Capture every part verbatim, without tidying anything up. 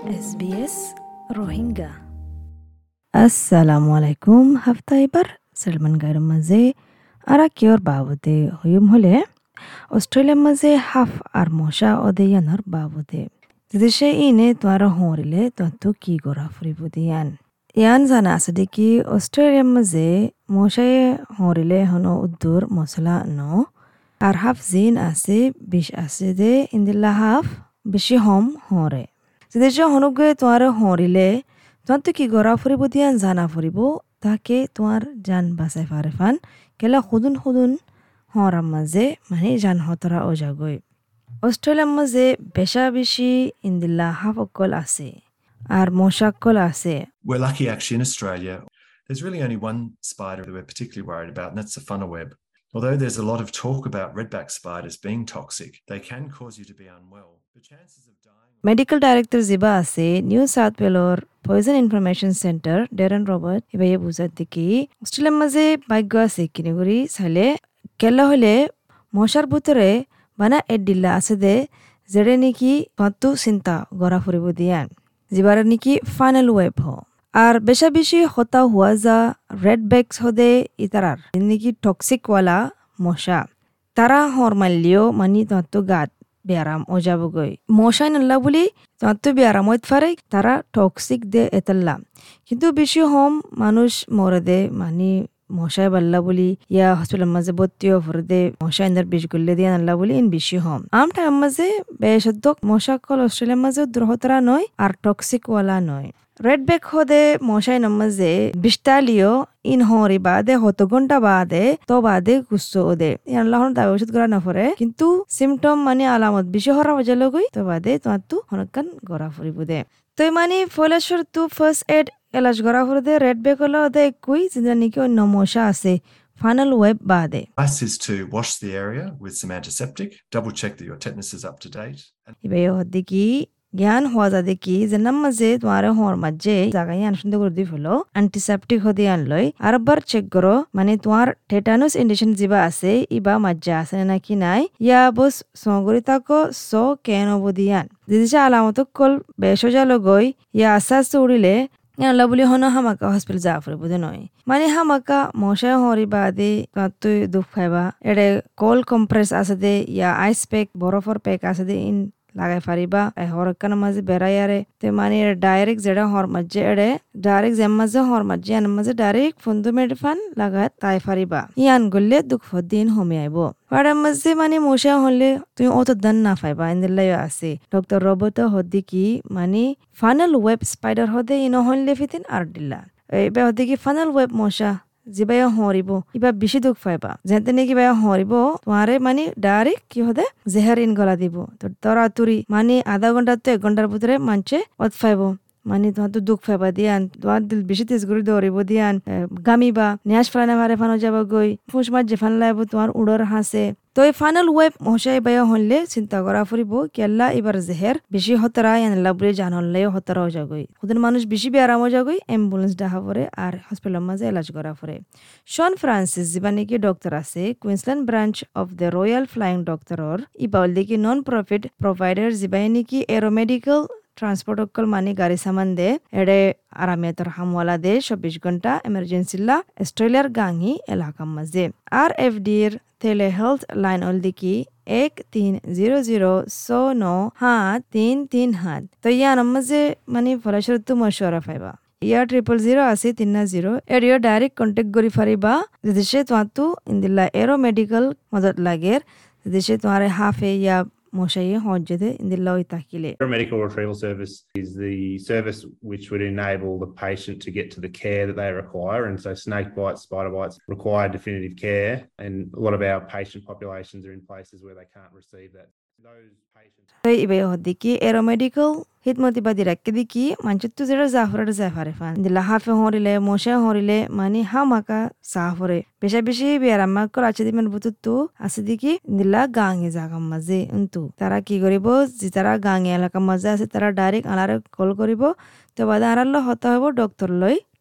S B S Rohingya আসসালামু আলাইকুম হাফতা এবার সালমান গাইর মাঝে আরা কিয়র বাবদে হইম হলে অস্ট্রেলিয়ার মাঝে হাফ আর মশা অদেয়ানোর বাবদে দেশে ইনে তোয়ারা হরিলে তন্তু কি গড়া ফুরিব দিয়ান ইয়ান জানা আছে দেখি অস্ট্রেলিয়ার মাঝে মশায়ে হরিলে হনো উদ্দুর মশলা ন আর হাফ জিন আছে বিষ আছে দে ইন্দিল্লা হাফ বেশি হম হরে দেশে হনুকে তোয়ারে হরিলে তন্তু কি গড়া ফুরিব দিয়ান জানা ফুরিব তাকে তোমার জান বাঁচাই ফারে ফান কেলা খুদুন খুদুন হরার মাঝে মানে জান হতরা ও জাগই অস্ট্রেলিয়ার মাঝে বেশা বেশি ইন্দিল্লা হাফকল আছে আর মশাকল আছে. We're lucky actually in Australia. There's really only one spider that we're particularly worried about, and that's the funnel web. Although there's a lot of talk about redback spiders being toxic, they can cause you to be unwell. The chances of dying... medical director জিবা আছে New South ওয়েলর poison information centre Darren Robert এবাইয়ে বুঝার দেখি অস্ট্রেলিয়ার মাঝে ভাগ্য আছে কিনিগুড়ি চাইলে কেলা হলে মশার ভিতরে বানা এড ডিল্লা আছে দে যেড়ে নাকি পাঁতু চিন্তা গড়া ফুরিব দিয়ান জিবার নাকি ফাইনাল ওয়েব হ আর বেশা বেশি হতা হুয়া যা রেড ব্যাকস হদে ইতারার নাকি টক্সিক ওয়ালা মশা তারা হর মারলিও মানি তন্তু গাত ব্যারাম ও যাবগই মশাই নাল্লা বলি তন্তু ব্যারাম হইতে পারে তারা টক্সিক দে এতাল্লা কিন্তু বেশি হম মানুষ মরে দে মানি মশাই বাল্লা বলি ইয়া হসপিটাল মাঝে ভর্তিও ভরে দে মশা ইন্দার বিষ গুল্লে দিয়ে নাল্লা বলি ইন বেশি হম আম টাইম মাঝে বেশদ্দক মশা কল অস্ট্রেলিয়ার মাঝে দ্রহতরা নয় আর টক্সিক ওয়ালা নয় রেড ব্যাক হদে মশাই নমাজে বিশতালিও ইন হরি বাদে হত ঘন্টা বাদে তো বাদে গুচ্ছ ওদে আল্লাহর দাবি ওষুধ করা না পরে কিন্তু সিমটম মানে আলামত বেশি হরা হয়ে লগই তো বাদে তোমার তো হনকান গড়া ফুরিব দে তো মানে ফলেশ্বর তু ফার্স্ট এড এলাজ গড়া ফুরি দে রেড ব্যাক হলো ওদে কুই যেটা নাকি অন্য মশা আছে ফাইনাল ওয়েব বাদে. Advice is to wash the area with some antiseptic, double check that your tetanus is up to date. ইবে হদ্দি কি জ্ঞান হওয়া যা দেখি যে নাম মাঝে তোমার হর মাঝে জায়গায় আনসুন্দর করে দি ফেলো অ্যান্টিসেপটিক হতে আনলই আরবার চেক করো মানে তোমার টেটানুস ইনজেকশন যিবা আছে ইবা মাঝে আছে নাকি নাই ইয়া বস সগরি তাকো স কেন বদিয়ান দিদিছে আলামত কল বেশজা লগই ইয়া আসাস উড়িলে আল্লাহ বলি হন হামাকা হসপিটাল যা ফুরে বুঝে নয় মানে হামাকা মশা হরি বাদে তুই দুঃখ খাইবা এড়ে কোল কম্প্রেস আছে দে ইয়া আইস প্যাক বরফর প্যাক আছে দে ইন লাগাই ফারিবা হরকান মাঝে বেড়াইয়ারে তে মানে ডাইরেক্ট যেটা হর মাঝে এড়ে ডাইরেক্ট জেম মাঝে হর মাঝে আন মাঝে ডাইরেক্ট ফন্দু মেডিফান লাগাই তাই ফারিবা ইয়ান গলে দুঃখ দিন হমে আইব পাড়ার মাঝে মানে মশা হলে তুমি অত দান না পাইবা ইন্দিল্লাই আছে ডক্টর রবত হদ্দি কি মানে ফাইনাল ওয়েব স্পাইডার হদে ইন হলে ফিতিন আর দিল্লা এবার হদ্দি কি ফাইনাল ওয়েব মশা যিবাই হরিব ইবা বেশি দুঃখ পাইবা যেতে নাকি বাই হরিব তোমারে মানে ডাইরেক্ট কি হদে জেহার ইন গলা দিব তো তরা তুরি মানে আধা ঘন্টা তো এক ঘন্টার ভিতরে মানছে অত পাইব মানে তোমার তো দুঃখ পাইবা দিয়ান তোমার দিল বেশি তেজ করে দৌড়িব দিয়ান গামিবা নিয়াস ফেলানে ভারে ফানো যাবা গই ফুস মাছ যে ফান লাইব তোমার উড়র হাসে তো এই ফাইনাল ওয়েব মশাই বায়া হলে চিন্তা করা ফুরিব কেল্লা এবার জেহের বেশি হতরা ইয়ানলা বলে জান হলেও হতরা হয়ে যাগই খুদের মানুষ বেশি বেয়ারাম হয়ে যাগই অ্যাম্বুলেন্স ডাহা পরে আর হসপিটালের মাঝে এলাজ করা পরে শন ফ্রান্সিস যিবা নাকি ডক্টর আছে Queensland branch of the Royal Flying ডক্টরর ইবাউল দেখি নন প্রফিট প্রোভাইডার যিবাই নাকি এরোমেডিকেল ট্রান্সপোর্ট অকল মানে গাড়ি সামান দে এড়ে আরামিয়াতর হামওয়ালা দে চব্বিশ ঘন্টা এমার্জেন্সিলা অস্ট্রেলিয়ার গাঙ্গি এলাকার মাঝে আর এফ ডির তেলে হেলথ লাইন অল দেখি এক তিন জিরো জিরো ছ ন সাত তিন তিন সাত তো ইয়ার মাঝে মানে ফলাশরত মশওয়ারা পাইবা ইয়ার ট্রিপল জিরো আছে তিন না জিরো এরিও ডাইরেক্ট কন্টেক্ট করি ফারিবা যদি সে তোমার তো ইন্দিল্লা এরো মেডিকেল মদত লাগের যদি সে তোমার হাফে ইয়া মশাই হজ্জে ইন্দিল্লা ওই তাকিলে. Paramedical retrieval service is the service which would enable the patient to get to the care that they require, and so snake bites, spider bites require definitive care, and a lot of our patient populations are in places where they can't receive that. Those patients তাই ইবে হদ্দিকি এরোমেডিকেল হিদমতি বাদি রাখকে দিকি মানচিত্তু যেটা জাফরের জাফারে fun দিলা হাফে হরিলে মশা হরিলে মানে হামাকা সাফরে বেশা বেশি বেয়ারাম্মা কর আছে দিমেন বুতুত্তু আছে দিকি দিলা গাঙে জাগাম মাঝে উন্তু তারা কি করিব যে তারা গাঙে এলাকা মাঝে আছে তারা ডাইরেক্ট আলারে কল করিব তো বাদে আরাল্লা হতা হব ডক্টর লই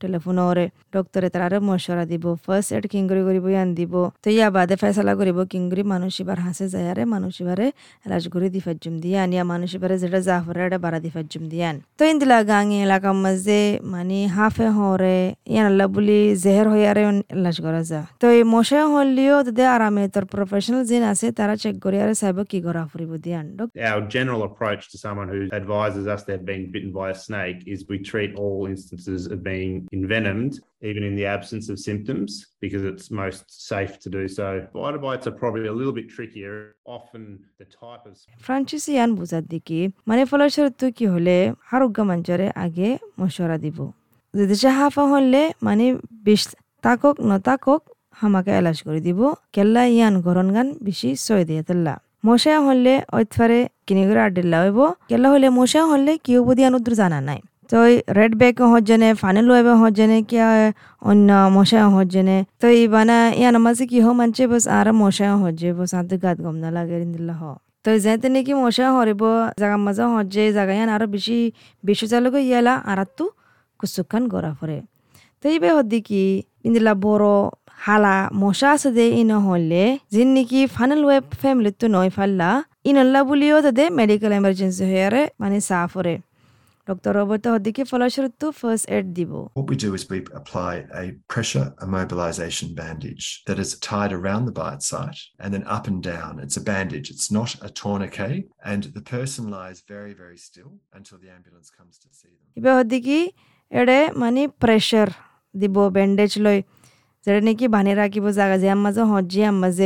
টেলিফোনরে ডক্টরে তারারে মশরা দিব ফার্স্ট এড কিংগরি করিব ইয়ান দিব তো ইয়া বাদে ফয়সালা করিব কিংগরি মানুষ এবার হাসে যায়ারে মানুষ এবারে এলাজ করে দিফাজ্জুম দিয়ান ইয়া মানুষ এবারে যেটা জাফরে এটা বাড়া দিফাজ্জুম দিয়ান তো ইন্দিলা গাঙি এলাকা মাঝে মানে হাফে হরে ইয়ান আল্লাহ বলি জেহের হইয়ারে এলাজ করা যা তো এই মশা হলিও তাদের আরামে তোর প্রফেশনাল জিন আছে তারা চেক করে আরে সাহেব কি করা ফুরিব দিয়ান Our general approach to someone who advises us they've been bitten by a snake is we treat all instances of being envenomed, even in the absence of symptoms, because it's most safe to do so. Spider bites are probably a little bit trickier. Often the type of... Francis ইয়ান বুঝার দিকে মানে ফলস্বরূপ কি হলে হারুগা মঞ্চরে আগে মশরা দিব যদি সে half a হলে মানে বিষ তাকক নতাকক হামাকে এলাজ করে দিব কেল্লা ইয়ান গরন গান বেশি সয় দিয়ে তেল্লা মশা হলে ঐতফারে কিনে করে আড্ডিল্লা হইব কেল্লা হলে মশা হলে কি হব দিয়ান উদ্র জানা নাই তো রেড ব্যাক হজনে ফানেল ওয়েবে হজনে কিয়া অন্য মশা হজনে তো এই বানা ইয়ান মাঝে কি হ মানছে বস আর মশা হজে বস আদ গাত গম না লাগে ইন্দিল্লা হ তো যেতে নাকি মশা হরিব জাগা মাঝে হজে জাগা ইয়ান আরো বেশি বেশি চালক ইয়ালা আর তো কুসুকান গড়া পরে তো এইবে হদ্দি কি ইন্দিল্লা বড় হালা মশা আছে দে ইন হলে যিন নাকি ফানেল ওয়েব ফ্যামিলি তো নয় ফাল্লা ইনল্লা বলিও তাদের মেডিকেল এমার্জেন্সি হয়ে মানে সাফ হরে ডক্টর রবর্ট হদ্দিকে ফলস্বরূপ ফার্স্ট এড দিব What we do is we apply a pressure immobilization bandage that is tied around the bite site and then up and down. It's a bandage. It's not a tourniquet, and the person lies very, very still until the ambulance comes to see them. ইবে হদ্দিকে এডে মানে pressure দিব bandage লই যেটা নাকি বানিয়ে রাখিব জায়গা যে মাঝে হজ্জি মাঝে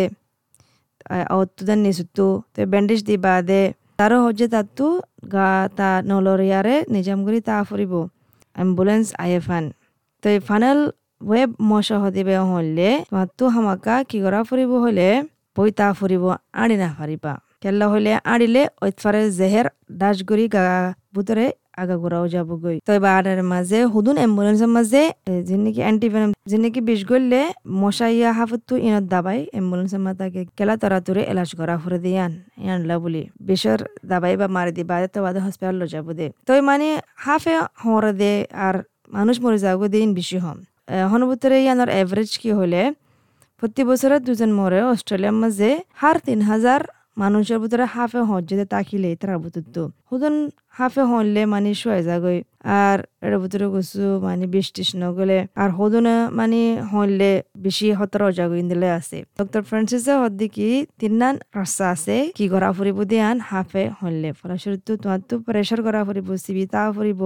অতুদান নিসুতু তো ব্যান্ডেজ দিবা দে তারও হজ্জে তাতু গা তা নলরিয়ারে নিজাম করি তা ফুরিব অ্যাম্বুলেন্স আইএফান তো এই ফাইনাল ওয়েব মশা হদিবে হলে তো হামাকা কি করা ফুরিব হলে বই তা ফুরিব আড়ি না ফারিবা কেল্লা হলে আড়িলে ওইফারে জেহের ডাস গরি গা বুতরে আগা ঘোরাও যাব গই তো এবার মাঝে হুদুন অ্যাম্বুলেন্সের মাঝে যিনি অ্যান্টিভেনম যিনি বিষ গললে মশা ইয়া হাফতু ইনত দাবাই অ্যাম্বুলেন্সের মাথাকে কেলা তরাতুরে এলাজ করা ফুরে দিয়ান ইয়ানলা বলি বিষর দাবাই বা মারি দিবা তো বাদে হসপিটাল লো যাব দে তো মানে হাফে হরে দে আর মানুষ মরে যাব দিন বেশি হম হনবুতরে ইয়ানোর এভারেজ কি হলে প্রতি বছরে দুজন মরে অস্ট্রেলিয়ার মাঝে হার তিন হাজার মানুষের ভিতরে হাফে হজ্জে তাকিলে তারা বুতুত হুদন হাফে হলে মানে শোয়া যাগই আর এর ভিতরে গছু মানে বিশ টিস নগলে আর হুদন মানে হলে বেশি হতরা যাগই ইন্দিলে আছে ডক্টর ফ্রান্সিসে হদ্দিকি তিননান রাস্তা আছে কি করা ফুরিব দিয়ান হাফে হলে ফলস্বরূপ তোমার তো প্রেশার করা ফুরিব সিবি তা ফুরিব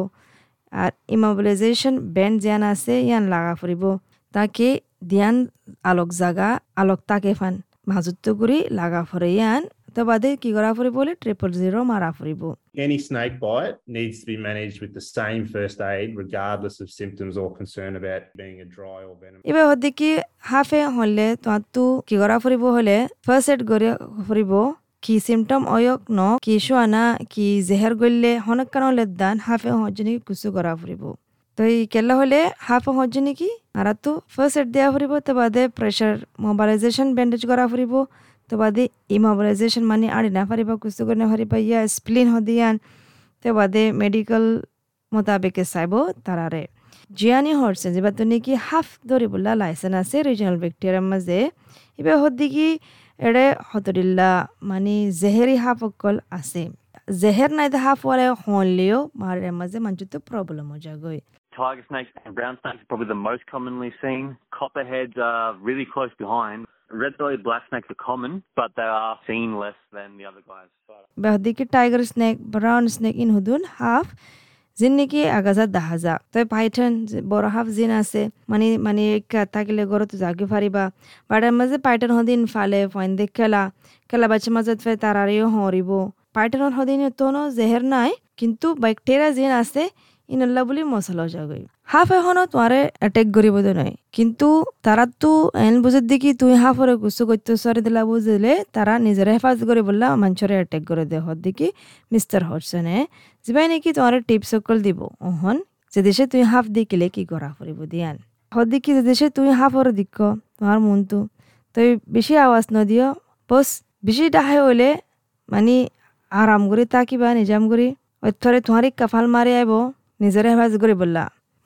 আর ইমোবিলাইজেশন ব্যান্ড যেন আছে ইয়ান লাগা ফুরিব তাকে দিয়ান আলোক জাগা আলোক তাকে ফান মাজুত্ব করি লাগা ফুরে ইয়ান তো বাদে কি করা ফুরিব বলে ট্রিপল জিরো মারা ফুরিব Any snake bite needs to be managed with the same first aid regardless of symptoms or concern about being a dry or venom. এবার হদ্দি কি হাফে হলে তোমার তো কি করা ফুরিব হলে ফার্স্ট এড করে ফুরিব কি সিমটম অয়ক ন কি শোয়ানা কি জেহের গললে হনক কান হলে দান হাফে হজনি কুসু করা ফুরিব তো এই কেলা হলে হাফে হজনি কি আর তো ফার্স্ট এড দেওয়া ফুরিব তো বাদে প্রেশার মোবিলাইজেশন ব্যান্ডেজ করা ফুরিব তো বাদে ইমোবিলাইজেশন মানে আড়ি না ফারিবা কুসু করে না ফারিবা ইয়া স্প্লিন হদিয়ান তো বাদে মেডিকেল মোতাবেকে চাইব তারারে জিয়ানি হরছে যে বা তুমি কি হাফ ধরিবলা লাইসেন্স আছে রিজনাল ভিক্টোরিয়ার মাঝে এবার হদ্দি কি এড়ে হতরিল্লা মানে জেহেরি হাফ অকল আছে জেহের নাই হাফ ওয়ালে হলেও মারের মাঝে মানুষ তো প্রবলেম হয়ে যাগই Tiger snakes and brown snakes are probably the most commonly seen. Copperheads are really close behind. Red-bellied black snakes are common, but they are seen less than the other guys. বাহদি কি tiger snake brown snake ইন হুদুন হাফ জিন নাকি আগাজা দাহাজা তবে Python বড় half জিন আছে মানে মানে থাকিলে গরত জাগি ফারিবা বাড়ার মাঝে পাইথন হদিন ফালে ফয়েন দেখ খেলা খেলা বাচ্চা মাঝে ফে তারারিও হরিব পাইথনের হদিন তোনো জেহের নাই কিন্তু ব্যাকটেরিয়া জিন আছে ইনল্লা বলি মশলা যাগই হাফ এখনো তোমারে অ্যাটেক করিব নয় কিন্তু তারা তো এন বুঝে দেখি তুই হাফরে গুছু করতে সরে দিলা বুঝলে তারা নিজের হেফাজত করে বললা মানুষরে অ্যাটেক করে দে হদ দেখি মিস্টার হরসনে যিবাই নাকি তোমার টিপস সকল দিব ওহন যে দেশে তুই হাফ দেখিলে কি করা ফুরিব দিয়ান হদ দেখি যে দেশে তুই হাফরে দিক তোমার মন তো তুই বেশি আওয়াজ নদিও বস বেশি ডাহে হইলে মানে আরাম করে তাকিবা নিজাম করে ওই থরে তোমার কাফাল মারি আইব নিজের হেফাজত করে বললা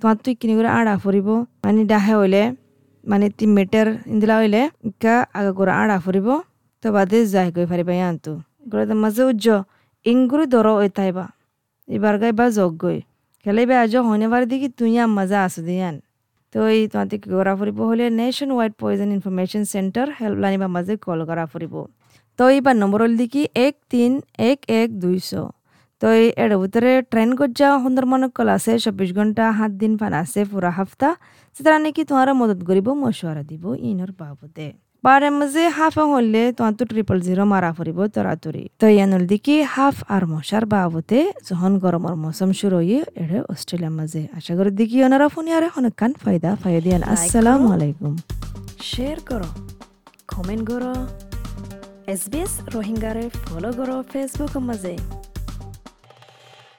তোমার তুই কিনি করে আড়া ফুরিব মানে ডাহে হইলে মানে তিন মিটার ইন্দিলা হইলে ইকা আগা করে আড়া ফুরিব তো বাদে যাই গই ফারিবা আনতো গড়ে তো মাঝে উজ্জ ইংগুরি দর ওই তাইবা এবার গাইবা যোগ গই খেলাইবা আজ হইনে পারে দেখি তুই মজা আসো দিয়ান তো এই তোমাদের করা ফুরিব হলে nationwide poison information centre helpline বা মাঝে কল করা ফুরিব তো এইবার নম্বর হল দেখি এক তিন এক এক দুইশো তো এই এর ভিতরে ট্রেন করযা সুন্দরবন কল আছে চব্বিশ ঘন্টা সাত দিন ফান আছে পুরা হাফতা সেটা নাকি তোমার মদত করিব মশওয়ারা দিব ইনর বাবদে বারে মাঝে হাফ হলে তোমার তো ট্রিপল জিরো মারা ফুরিব তরাতরি তো ইয়ানুল দেখি হাফ আর মশার বাবদে যখন গরমের মৌসুম শুরু হয়ে এড়ে অস্ট্রেলিয়ার মাঝে আশা করি দেখি ওনারা ফোন আরে হনকান ফায়দা ফায়দিয়ান আসসালামু আলাইকুম শেয়ার করো কমেন্ট করো এস বি এস রোহিঙ্গারে ফলো করো ফেসবুক মাঝে